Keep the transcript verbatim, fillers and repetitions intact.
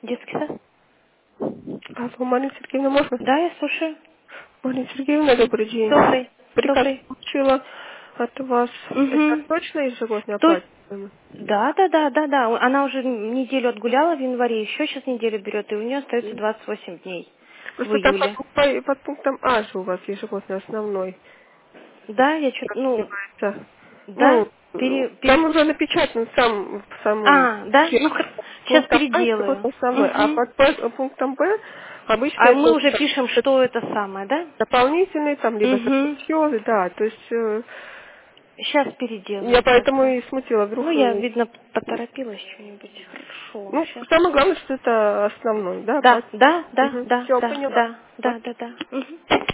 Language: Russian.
Детский сад? Алло, Марина Сергеевна, можно? Да, я слушаю. Марина Сергеевна, добрый день. Добрый. Приказ Добрый. получила от вас. Это Угу. точно ежегодно То есть, оплачиваемый? да, да, да, да, да. Она уже неделю отгуляла в январе, еще сейчас неделю берет, и у нее остается двадцать восемь дней в Просто там июле. под, по- под пунктом А же у вас ежегодно основной. Да, я что-то, ну, Да. да, Ну, пере, там пере... уже напечатан сам, в самом А, да? Ну, тексте. сейчас Пунктом А переделаю. ежегодно основной, а Угу. под П- пунктом Б обычно А мы это уже пишем, что это самое, да? дополнительный, там, либо Угу. запрещенный, да, то есть э, Сейчас переделаю я поэтому тогда. и смутила, Ну, вдруг я, вы... видно, поторопилась что-нибудь. Хорошо, Ну, сейчас. самое главное, что это основной, да, Да, платить. да, да, Угу. да, Все, да, поняла. да, да, да, да. Мгм.